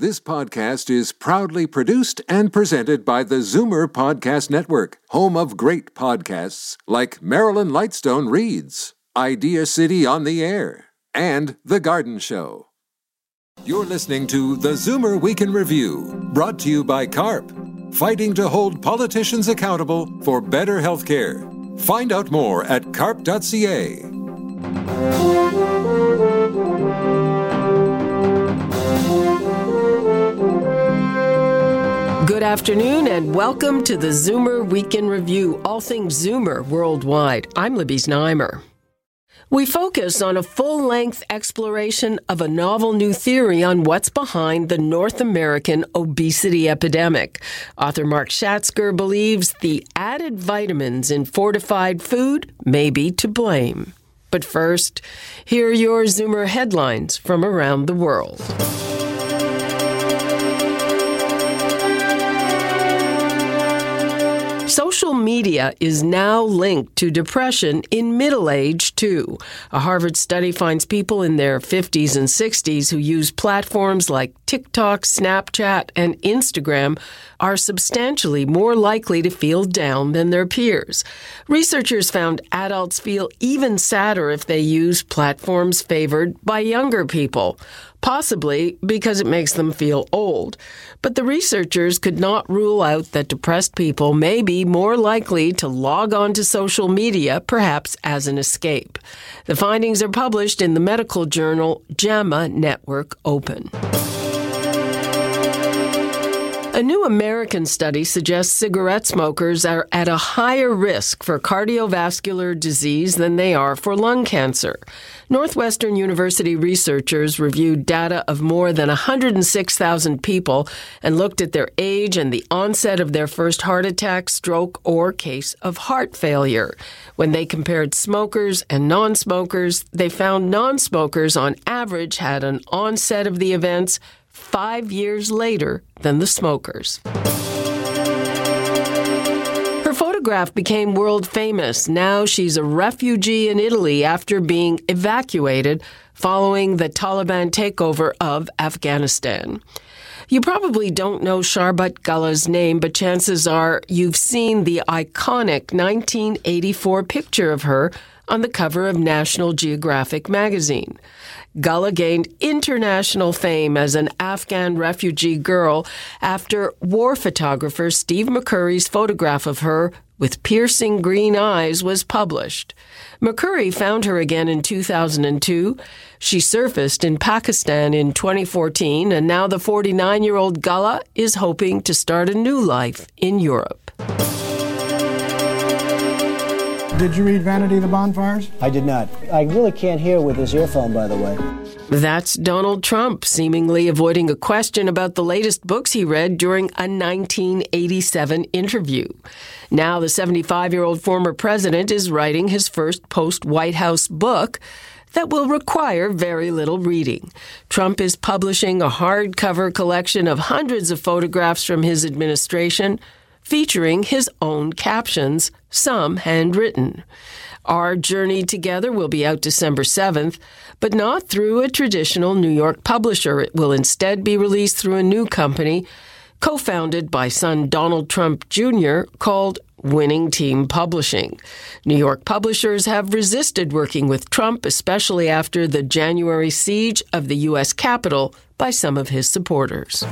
This podcast is proudly produced and presented by the Zoomer Podcast Network, home of great podcasts like Marilyn Lightstone Reads, Idea City on the Air, and The Garden Show. You're listening to the Zoomer Week in Review, brought to you by CARP, fighting to hold politicians accountable for better health care. Find out more at carp.ca. Good afternoon and welcome to the Zoomer Week in Review, all things Zoomer worldwide. I'm Libby Znaimer. We focus on a full-length exploration of a novel new theory on what's behind the North American obesity epidemic. Author Mark Schatzker believes the added vitamins in fortified food may be to blame. But first, here are your Zoomer headlines from around the world. Social media is now linked to depression in middle age, too. A Harvard study finds people in their 50s and 60s who use platforms like TikTok, Snapchat, and Instagram are substantially more likely to feel down than their peers. Researchers found adults feel even sadder if they use platforms favored by younger people, possibly because it makes them feel old. But the researchers could not rule out that depressed people may be more likely to log on to social media, perhaps as an escape. The findings are published in the medical journal JAMA Network Open. A new American study suggests cigarette smokers are at a higher risk for cardiovascular disease than they are for lung cancer. Northwestern University researchers reviewed data of more than 106,000 people and looked at their age and the onset of their first heart attack, stroke, or case of heart failure. When they compared smokers and non-smokers, they found non-smokers on average had an onset of the events 5 years later than the smokers. Her photograph became world famous. Now she's a refugee in Italy after being evacuated following the Taliban takeover of Afghanistan. You probably don't know Sharbat Gulla's name, but chances are you've seen the iconic 1984 picture of her on the cover of National Geographic magazine. Gulla gained international fame as an Afghan refugee girl after war photographer Steve McCurry's photograph of her with piercing green eyes was published. McCurry found her again in 2002. She surfaced in Pakistan in 2014, and now the 49-year-old Gulla is hoping to start a new life in Europe. Did you read Vanity of the Bonfires? I did not. I really can't hear with this earphone, by the way. That's Donald Trump, seemingly avoiding a question about the latest books he read during a 1987 interview. Now the 75-year-old former president is writing his first post-White House book that will require very little reading. Trump is publishing a hardcover collection of hundreds of photographs from his administration, featuring his own captions, some handwritten. Our Journey Together will be out December 7th, but not through a traditional New York publisher. It will instead be released through a new company, co-founded by son Donald Trump Jr., called Winning Team Publishing. New York publishers have resisted working with Trump, especially after the January siege of the U.S. Capitol by some of his supporters.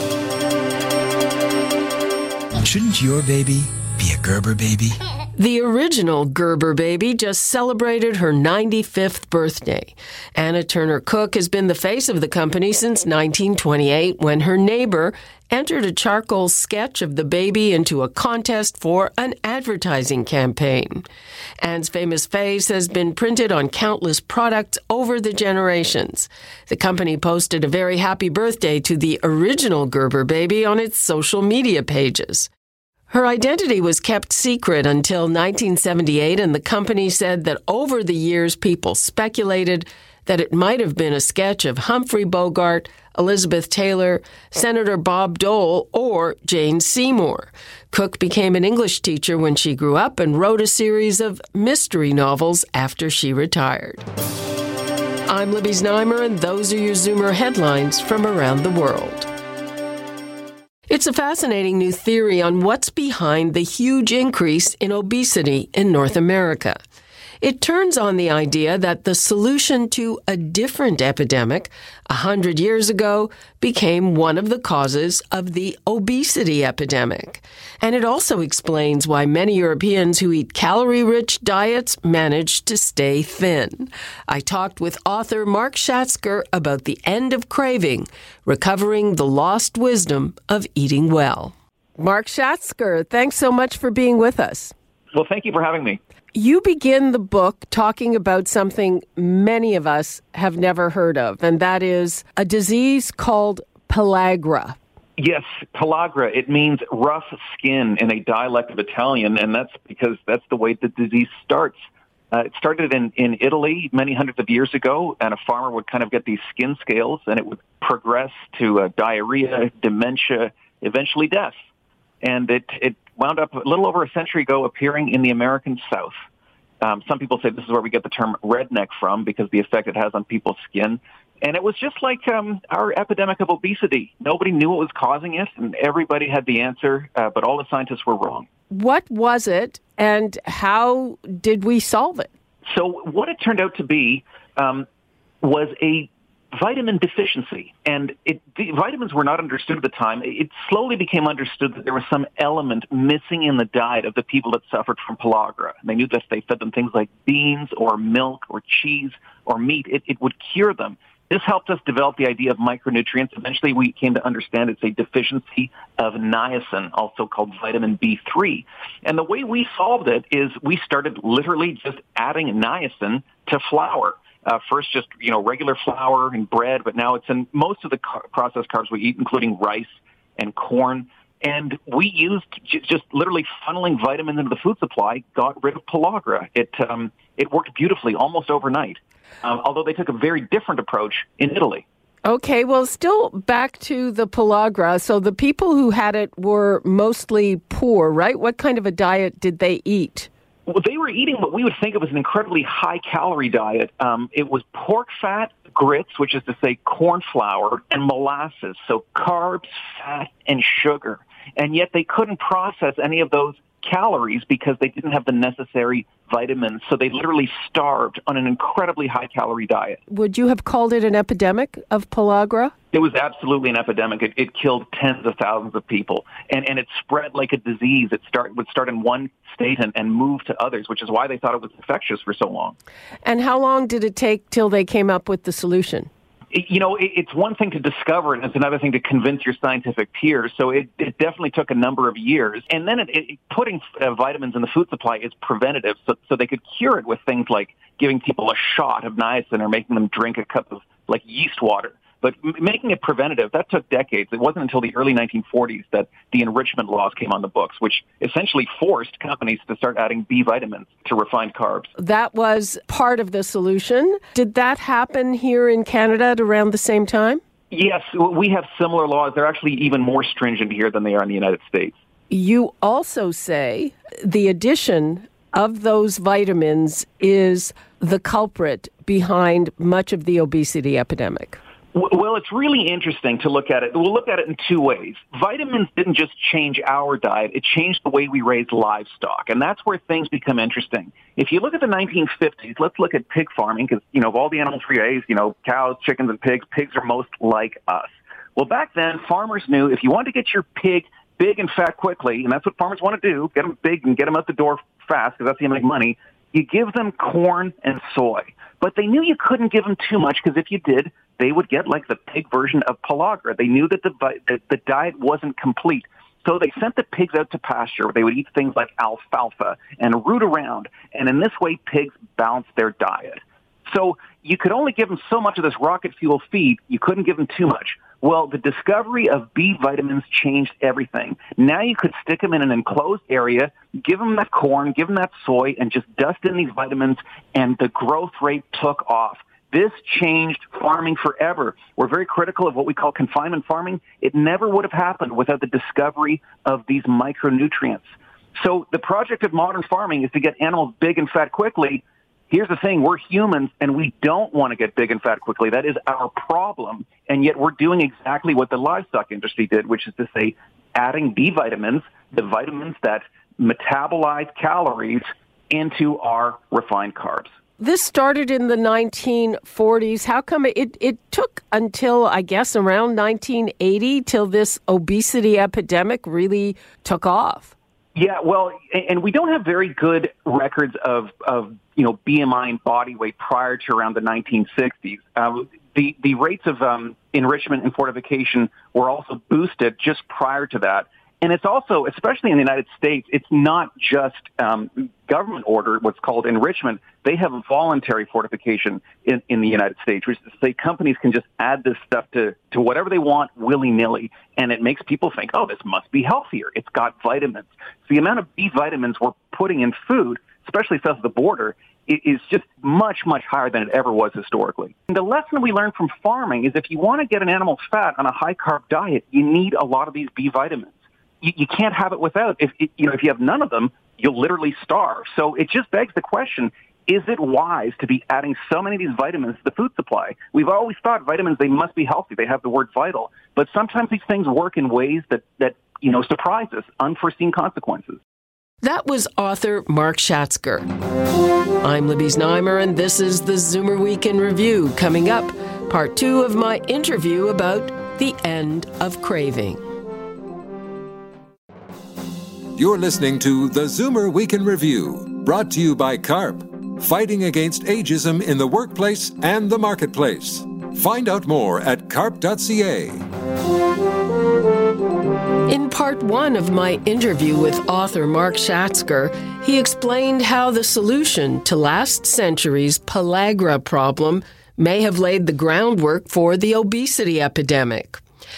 Shouldn't your baby be a Gerber baby? The original Gerber baby just celebrated her 95th birthday. Anna Turner Cook has been the face of the company since 1928, when her neighbor entered a charcoal sketch of the baby into a contest for an advertising campaign. Anne's famous face has been printed on countless products over the generations. The company posted a very happy birthday to the original Gerber baby on its social media pages. Her identity was kept secret until 1978, and the company said that over the years people speculated that it might have been a sketch of Humphrey Bogart, Elizabeth Taylor, Senator Bob Dole, or Jane Seymour. Cook became an English teacher when she grew up and wrote a series of mystery novels after she retired. I'm Libby Znaimer, and those are your Zoomer headlines from around the world. It's a fascinating new theory on what's behind the huge increase in obesity in North America. It turns on the idea that the solution to a different epidemic 100 years ago became one of the causes of the obesity epidemic. And it also explains why many Europeans who eat calorie-rich diets manage to stay thin. I talked with author Mark Schatzker about the end of craving, recovering the lost wisdom of eating well. Mark Schatzker, thanks so much for being with us. Well, thank you for having me. You begin the book talking about something many of us have never heard of, and that is a disease called pellagra. Yes, pellagra. It means rough skin in a dialect of Italian, and that's because that's the way the disease starts. It started in Italy many hundreds of years ago, and a farmer would kind of get these skin scales, and it would progress to diarrhea, dementia, eventually death. And it wound up a little over a century ago appearing in the American South. Some people say this is where we get the term redneck from because the effect it has on people's skin. And it was just like our epidemic of obesity. Nobody knew what was causing it, and everybody had the answer, but all the scientists were wrong. What was it, and how did we solve it? So what it turned out to be was a vitamin deficiency, and vitamins were not understood at the time. It slowly became understood that there was some element missing in the diet of the people that suffered from pellagra. They knew that if they fed them things like beans or milk or cheese or meat, it would cure them. This helped us develop the idea of micronutrients. Eventually, we came to understand it's a deficiency of niacin, also called vitamin B3. And the way we solved it is we started literally just adding niacin to flour. First, just, regular flour and bread, but now it's in most of the processed carbs we eat, including rice and corn. And we used just literally funneling vitamins into the food supply, got rid of pellagra. It worked beautifully almost overnight, although they took a very different approach in Italy. Okay, well, still back to the pellagra. So the people who had it were mostly poor, right? What kind of a diet did they eat? Well, they were eating what we would think of as an incredibly high-calorie diet. It was pork fat, grits, which is to say corn flour, and molasses, so carbs, fat, and sugar. And yet they couldn't process any of those calories because they didn't have the necessary vitamins, so they literally starved on an incredibly high-calorie diet. Would you have called it an epidemic of pellagra? It was absolutely an epidemic. It killed tens of thousands of people, and it spread like a disease. It would start in one state and move to others, which is why they thought it was infectious for so long. And how long did it take till they came up with the solution? It's one thing to discover it, and it's another thing to convince your scientific peers. So it definitely took a number of years. And then putting vitamins in the food supply is preventative, so they could cure it with things like giving people a shot of niacin or making them drink a cup of yeast water. But making it preventative, that took decades. It wasn't until the early 1940s that the enrichment laws came on the books, which essentially forced companies to start adding B vitamins to refined carbs. That was part of the solution. Did that happen here in Canada at around the same time? Yes, we have similar laws. They're actually even more stringent here than they are in the United States. You also say the addition of those vitamins is the culprit behind much of the obesity epidemic. Well, it's really interesting to look at it. We'll look at it in two ways. Vitamins didn't just change our diet. It changed the way we raise livestock. And that's where things become interesting. If you look at the 1950s, let's look at pig farming because, of all the animals we raise, cows, chickens, and pigs are most like us. Well, back then, farmers knew if you wanted to get your pig big and fat quickly, and that's what farmers want to do, get them big and get them out the door fast because that's how you make money, you give them corn and soy. But they knew you couldn't give them too much because if you did, they would get like the pig version of pellagra. They knew that the diet wasn't complete. So they sent the pigs out to pasture where they would eat things like alfalfa and root around. And in this way, pigs balanced their diet. So you could only give them so much of this rocket fuel feed. You couldn't give them too much. Well, the discovery of B vitamins changed everything. Now you could stick them in an enclosed area, give them that corn, give them that soy, and just dust in these vitamins, and the growth rate took off. This changed farming forever. We're very critical of what we call confinement farming. It never would have happened without the discovery of these micronutrients. So the project of modern farming is to get animals big and fat quickly. Here's the thing, we're humans and we don't want to get big and fat quickly. That is our problem. And yet we're doing exactly what the livestock industry did, which is to say, adding B vitamins, the vitamins that metabolize calories, into our refined carbs. This started in the 1940s. How come it took until, I guess, around 1980 till this obesity epidemic really took off? Yeah, well, and we don't have very good records of BMI and body weight prior to around the 1960s. The rates of enrichment and fortification were also boosted just prior to that. And it's also, especially in the United States, it's not just government order, what's called enrichment. They have voluntary fortification in the United States, which is to say companies can just add this stuff to whatever they want willy-nilly, and it makes people think, oh, this must be healthier. It's got vitamins. So the amount of B vitamins we're putting in food, especially south of the border, is just much, much higher than it ever was historically. And the lesson we learned from farming is if you want to get an animal fat on a high-carb diet, you need a lot of these B vitamins. You can't have it without. If you have none of them, you'll literally starve. So it just begs the question, is it wise to be adding so many of these vitamins to the food supply? We've always thought vitamins, they must be healthy. They have the word vital. But sometimes these things work in ways that surprise us, unforeseen consequences. That was author Mark Schatzker. I'm Libby Znaimer, and this is the Zoomer Week in Review. Coming up, part 2 of my interview about the end of craving. You're listening to the Zoomer Week in Review, brought to you by CARP, fighting against ageism in the workplace and the marketplace. Find out more at carp.ca. In part 1 of my interview with author Mark Schatzker, he explained how the solution to last century's pellagra problem may have laid the groundwork for the obesity epidemic.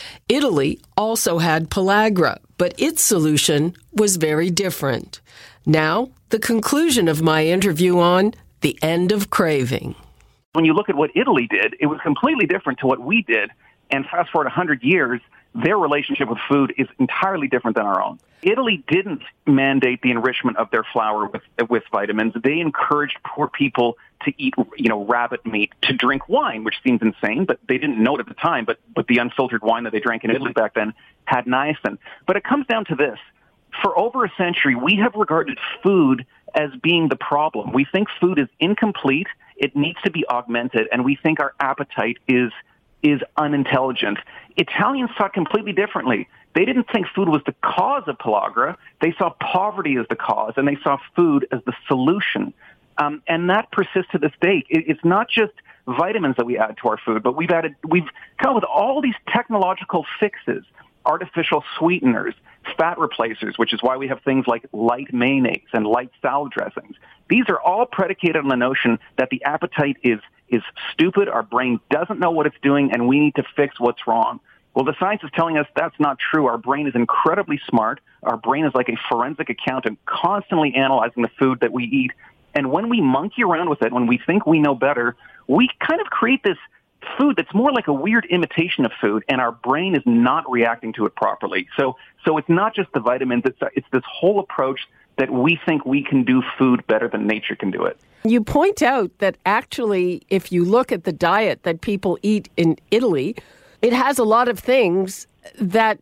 Italy also had pellagra, but its solution was very different. Now, the conclusion of my interview on the end of craving. When you look at what Italy did, it was completely different to what we did. And fast forward 100 years, their relationship with food is entirely different than our own. Italy didn't mandate the enrichment of their flour with vitamins. They encouraged poor people to eat, rabbit meat, to drink wine, which seems insane, but they didn't know it at the time. But the unfiltered wine that they drank in Italy back then had niacin. But it comes down to this. For over a century, we have regarded food as being the problem. We think food is incomplete. It needs to be augmented. And we think our appetite is unintelligent. Italians thought completely differently. They didn't think food was the cause of pellagra. They saw poverty as the cause, and they saw food as the solution. And that persists to this day. It's not just vitamins that we add to our food, but we've come up with all these technological fixes, artificial sweeteners, fat replacers, which is why we have things like light mayonnaise and light salad dressings. These are all predicated on the notion that the appetite is stupid, our brain doesn't know what it's doing, and we need to fix what's wrong. Well, the science is telling us that's not true. Our brain is incredibly smart. Our brain is like a forensic accountant, constantly analyzing the food that we eat. And when we monkey around with it, when we think we know better, we kind of create this food that's more like a weird imitation of food, and our brain is not reacting to it properly. So it's not just the vitamins. It's this whole approach that we think we can do food better than nature can do it. You point out that actually, if you look at the diet that people eat in Italy, it has a lot of things that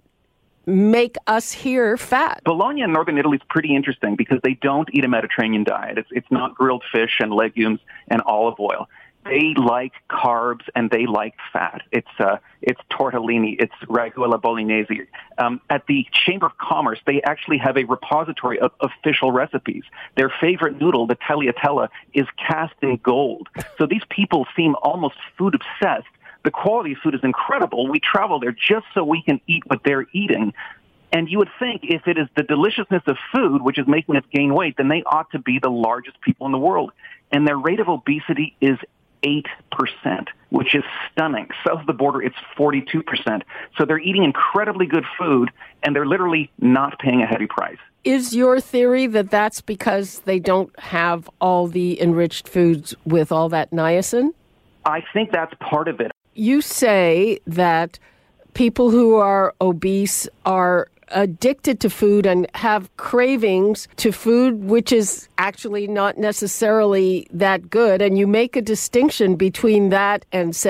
make us here fat. Bologna in northern Italy is pretty interesting because they don't eat a Mediterranean diet. It's not grilled fish and legumes and olive oil. They like carbs and they like fat. It's tortellini. It's ragu alla bolognese. At the Chamber of Commerce, they actually have a repository of official recipes. Their favorite noodle, the tagliatella, is cast in gold. So these people seem almost food obsessed. The quality of food is incredible. We travel there just so we can eat what they're eating. And you would think if it is the deliciousness of food which is making us gain weight, then they ought to be the largest people in the world. And their rate of obesity is 8%, which is stunning. South of the border, it's 42%. So they're eating incredibly good food, and they're literally not paying a heavy price. Is your theory that that's because they don't have all the enriched foods with all that niacin? I think that's part of it. You say that people who are obese are addicted to food and have cravings to food which is actually not necessarily that good. And you make a distinction between that and, say,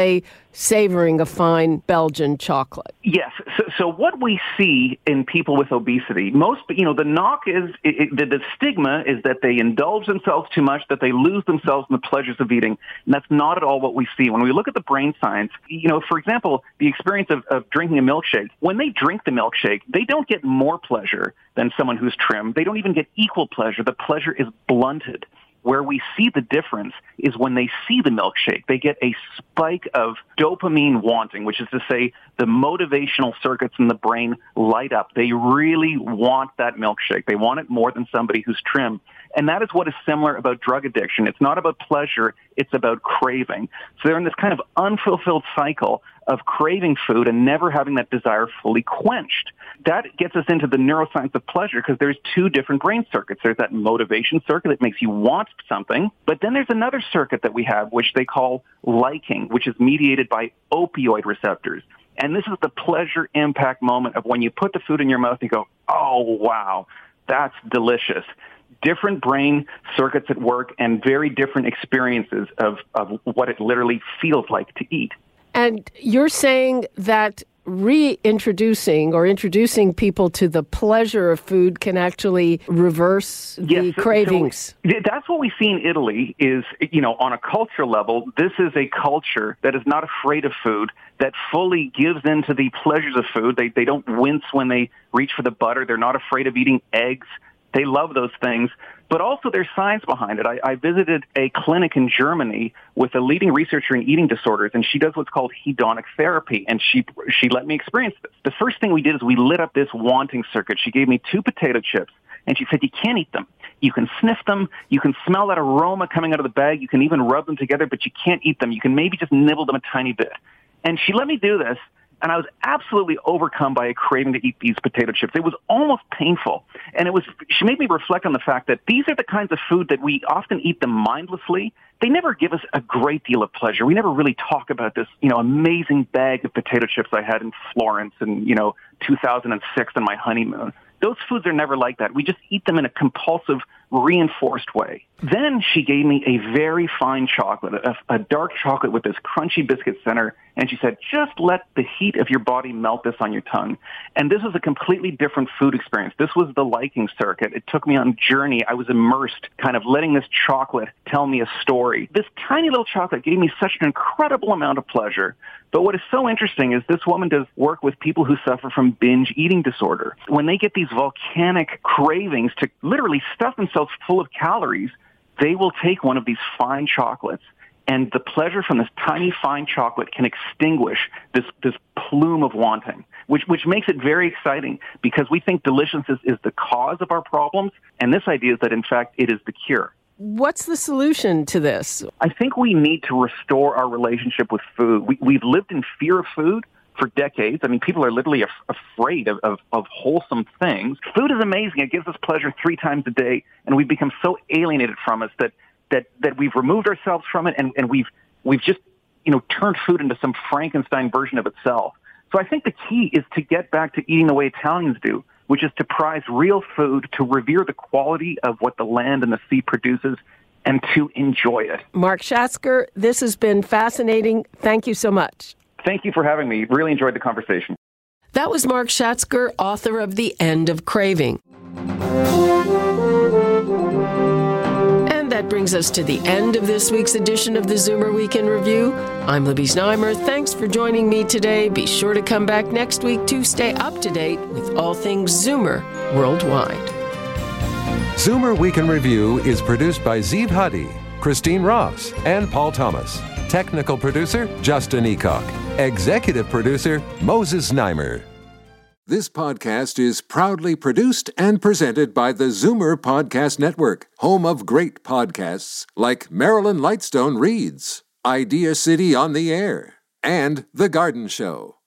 savoring a fine Belgian chocolate. Yes. So what we see in people with obesity, the knock is, the stigma is that they indulge themselves too much, that they lose themselves in the pleasures of eating. And that's not at all what we see. When we look at the brain science, for example, the experience of drinking a milkshake, when they drink the milkshake, they don't get more pleasure than someone who's trim. They don't even get equal pleasure. The pleasure is blunted. Where we see the difference is when they see the milkshake. They get a spike of dopamine wanting, which is to say the motivational circuits in the brain light up. They really want that milkshake. They want it more than somebody who's trim. And that is what is similar about drug addiction. It's not about pleasure. It's about craving. So they're in this kind of unfulfilled cycle of craving food and never having that desire fully quenched. That gets us into the neuroscience of pleasure because there's two different brain circuits. There's that motivation circuit that makes you want something, but then there's another circuit that we have, which they call liking, which is mediated by opioid receptors. And this is the pleasure impact moment of when you put the food in your mouth and you go, oh, wow, that's delicious. Different brain circuits at work and very different experiences of what it literally feels like to eat. And you're saying that reintroducing or introducing people to the pleasure of food can actually reverse the cravings. So that's what we see in Italy is, on a cultural level, this is a culture that is not afraid of food, that fully gives in to the pleasures of food. They don't wince when they reach for the butter. They're not afraid of eating eggs. They love those things, but also there's science behind it. I visited a clinic in Germany with a leading researcher in eating disorders, and she does what's called hedonic therapy, and she let me experience this. The first thing we did is we lit up this wanting circuit. She gave me 2 potato chips, and she said, you can't eat them. You can sniff them. You can smell that aroma coming out of the bag. You can even rub them together, but you can't eat them. You can maybe just nibble them a tiny bit. And she let me do this. And I was absolutely overcome by a craving to eat these potato chips. It was almost painful. And she made me reflect on the fact that these are the kinds of food that we often eat them mindlessly. They never give us a great deal of pleasure. We never really talk about this, amazing bag of potato chips I had in Florence in, 2006 on my honeymoon. Those foods are never like that. We just eat them in a compulsive, reinforced way. Then she gave me a very fine chocolate, a dark chocolate with this crunchy biscuit center, and she said, just let the heat of your body melt this on your tongue. And this was a completely different food experience. This was the liking circuit. It took me on a journey. I was immersed, kind of letting this chocolate tell me a story. This tiny little chocolate gave me such an incredible amount of pleasure. But what is so interesting is this woman does work with people who suffer from binge eating disorder. When they get these volcanic cravings to literally stuff themselves full of calories, they will take one of these fine chocolates, and the pleasure from this tiny fine chocolate can extinguish this plume of wanting, which makes it very exciting because we think deliciousness is the cause of our problems, and this idea is that, in fact, it is the cure. What's the solution to this? I think we need to restore our relationship with food. We've lived in fear of food for decades. I mean, people are literally afraid of wholesome things. Food is amazing. It gives us pleasure 3 times a day, and we've become so alienated from us that we've removed ourselves from it, and we've just turned food into some Frankenstein version of itself. So I think the key is to get back to eating the way Italians do, which is to prize real food, to revere the quality of what the land and the sea produces, and to enjoy it. Mark Schatzker, this has been fascinating. Thank you so much. Thank you for having me. Really enjoyed the conversation. That was Mark Schatzker, author of The End of Craving. And that brings us to the end of this week's edition of the Zoomer Week in Review. I'm Libby Znaimer. Thanks for joining me today. Be sure to come back next week to stay up to date with all things Zoomer worldwide. Zoomer Week in Review is produced by Zeev Huddy, Christine Ross, and Paul Thomas. Technical producer, Justin Eacock. Executive producer, Moses Znaimer. This podcast is proudly produced and presented by the Zoomer Podcast Network, home of great podcasts like Marilyn Lightstone Reads, Idea City on the Air, and The Garden Show.